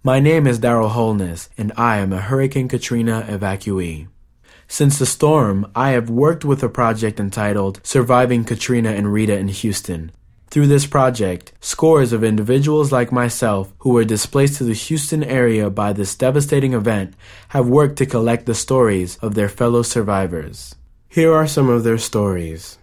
My name is Daryl Holness, and I am a Hurricane Katrina evacuee. Since the storm, I have worked with a project entitled Surviving Katrina and Rita in Houston. Through this project, scores of individuals like myself who were displaced to the Houston area by this devastating event have worked to collect the stories of their fellow survivors. Here are some of their stories.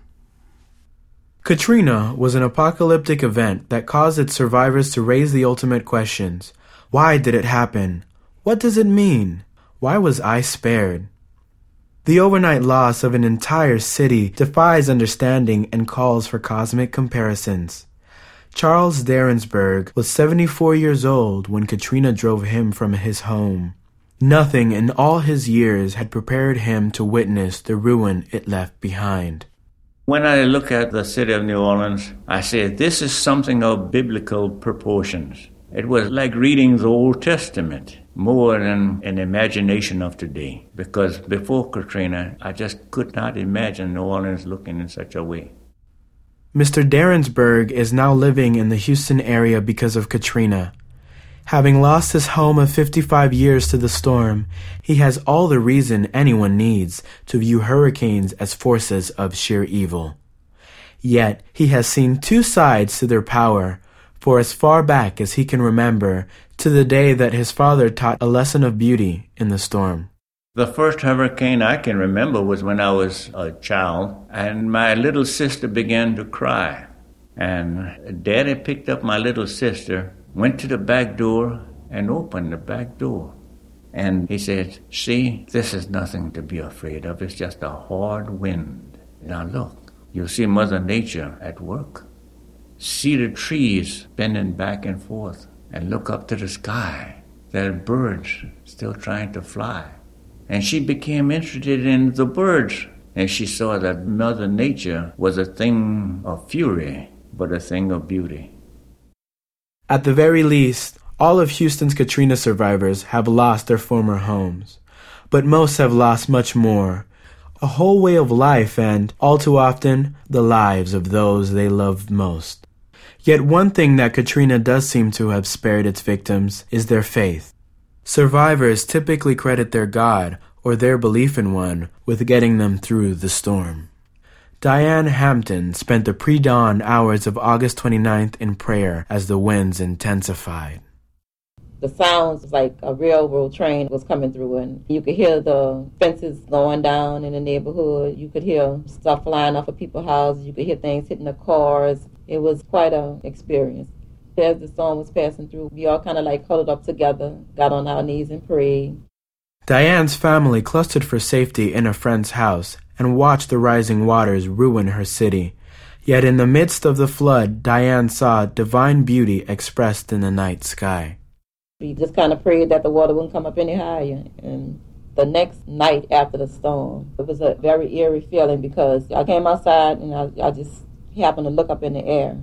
Katrina was an apocalyptic event that caused its survivors to raise the ultimate questions. Why did it happen? What does it mean? Why was I spared? The overnight loss of an entire city defies understanding and calls for cosmic comparisons. Charles Derensburg was 74 years old when Katrina drove him from his home. Nothing in all his years had prepared him to witness the ruin it left behind. When I look at the city of New Orleans, I say this is something of biblical proportions. It was like reading the Old Testament more than an imagination of today. Because before Katrina, I just could not imagine New Orleans looking in such a way. Mr. Derensburg is now living in the Houston area because of Katrina. Having lost his home of 55 years to the storm, he has all the reason anyone needs to view hurricanes as forces of sheer evil. Yet, he has seen two sides to their power, for as far back as he can remember, to the day that his father taught a lesson of beauty in the storm. The first hurricane I can remember was when I was a child, and my little sister began to cry. And Daddy picked up my little sister, went to the back door, and opened the back door. And he said, "See, this is nothing to be afraid of. It's just a hard wind. Now look, you'll see Mother Nature at work. See the trees bending back and forth, and look up to the sky. There are birds still trying to fly." And she became interested in the birds, and she saw that Mother Nature was a thing of fury, but a thing of beauty. At the very least, all of Houston's Katrina survivors have lost their former homes. But most have lost much more. A whole way of life and, all too often, the lives of those they loved most. Yet one thing that Katrina does seem to have spared its victims is their faith. Survivors typically credit their God, or their belief in one, with getting them through the storm. Diane Hampton spent the pre-dawn hours of August 29th in prayer as the winds intensified. The sounds like a railroad train was coming through, and you could hear the fences going down in the neighborhood. You could hear stuff flying off of people's houses. You could hear things hitting the cars. It was quite an experience. As the storm was passing through, we all kind of like huddled up together, got on our knees and prayed. Diane's family clustered for safety in a friend's house and watched the rising waters ruin her city. Yet in the midst of the flood, Diane saw divine beauty expressed in the night sky. We just kind of prayed that the water wouldn't come up any higher. And the next night after the storm, it was a very eerie feeling because I came outside and I just happened to look up in the air.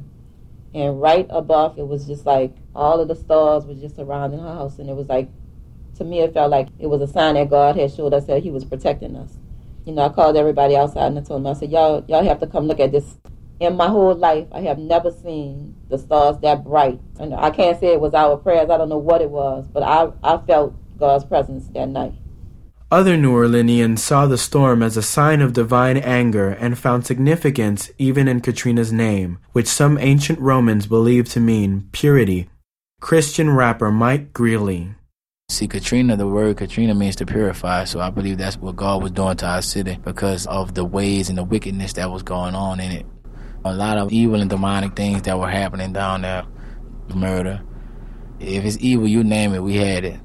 And right above, it was just like all of the stars were just surrounding our house. And it was like, to me, it felt like it was a sign that God had showed us that he was protecting us. You know, I called everybody outside and I told them, I said, y'all have to come look at this. In my whole life, I have never seen the stars that bright. And I can't say it was our prayers. I don't know what it was, but I felt God's presence that night. Other New Orleanians saw the storm as a sign of divine anger and found significance even in Katrina's name, which some ancient Romans believed to mean purity. Christian rapper Mike Greeley. See, Katrina, the word Katrina means to purify, so I believe that's what God was doing to our city because of the ways and the wickedness that was going on in it. A lot of evil and demonic things that were happening down there. Murder. If it's evil, you name it, we had it.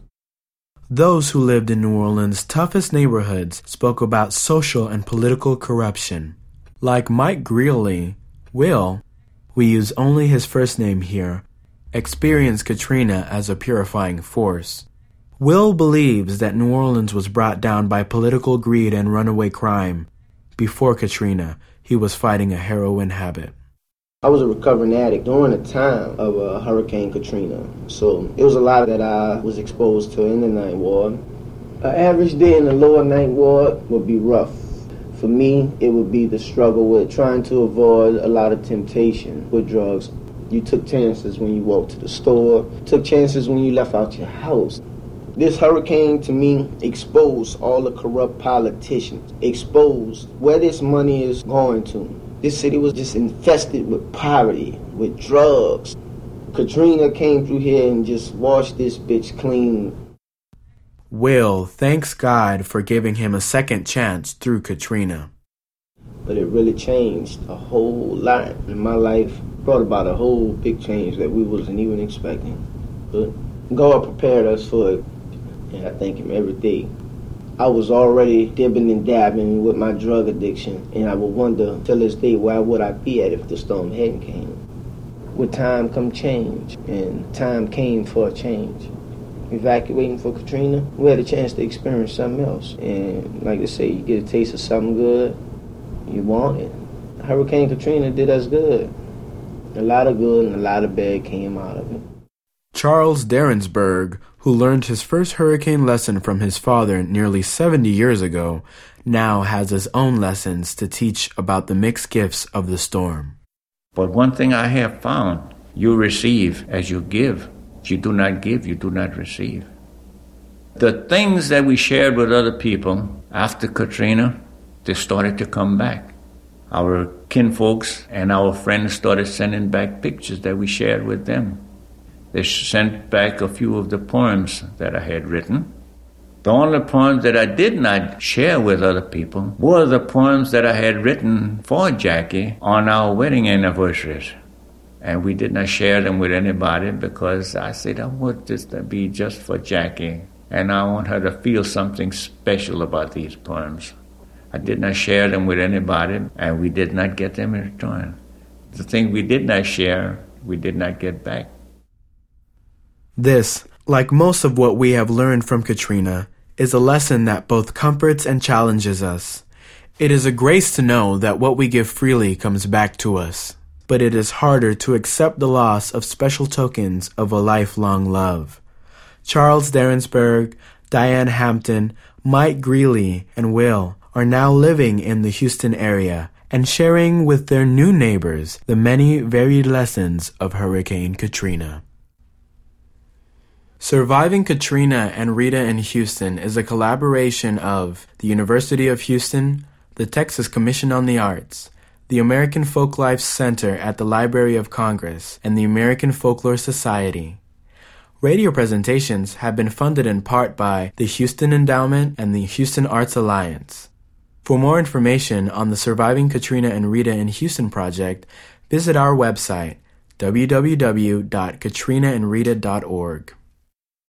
Those who lived in New Orleans' toughest neighborhoods spoke about social and political corruption. Like Mike Greeley, Will, we use only his first name here, experienced Katrina as a purifying force. Will believes that New Orleans was brought down by political greed and runaway crime. Before Katrina, he was fighting a heroin habit. I was a recovering addict during the time of Hurricane Katrina, so it was a lot that I was exposed to in the Ninth Ward. An average day in the lower Ninth Ward would be rough. For me, it would be the struggle with trying to avoid a lot of temptation with drugs. You took chances when you walked to the store, took chances when you left out your house. This hurricane, to me, exposed all the corrupt politicians, exposed where this money is going to. This city was just infested with poverty, with drugs. Katrina came through here and just washed this bitch clean. Will thanks God for giving him a second chance through Katrina. But it really changed a whole lot in my life. Brought about a whole big change that we wasn't even expecting. But God prepared us for it, and I thank Him every day. I was already dibbing and dabbing with my drug addiction, and I would wonder till this day where would I be at if the storm hadn't came. With time come change, and time came for a change. Evacuating for Katrina, we had a chance to experience something else. And like they say, you get a taste of something good, you want it. Hurricane Katrina did us good. A lot of good and a lot of bad came out of it. Charles Derensberg, who learned his first hurricane lesson from his father nearly 70 years ago, now has his own lessons to teach about the mixed gifts of the storm. But one thing I have found, you receive as you give. If you do not give, you do not receive. The things that we shared with other people after Katrina, they started to come back. Our kinfolks and our friends started sending back pictures that we shared with them. They sent back a few of the poems that I had written. The only poems that I did not share with other people were the poems that I had written for Jackie on our wedding anniversaries. And we did not share them with anybody because I said, I want this to be just for Jackie. And I want her to feel something special about these poems. I did not share them with anybody, and we did not get them in return. The thing we did not share, we did not get back. This, like most of what we have learned from Katrina, is a lesson that both comforts and challenges us. It is a grace to know that what we give freely comes back to us, but it is harder to accept the loss of special tokens of a lifelong love. Charles Derensberg, Diane Hampton, Mike Greeley, and Will are now living in the Houston area and sharing with their new neighbors the many varied lessons of Hurricane Katrina. Surviving Katrina and Rita in Houston is a collaboration of the University of Houston, the Texas Commission on the Arts, the American Folklife Center at the Library of Congress, and the American Folklore Society. Radio presentations have been funded in part by the Houston Endowment and the Houston Arts Alliance. For more information on the Surviving Katrina and Rita in Houston project, visit our website, www.katrinaandrita.org.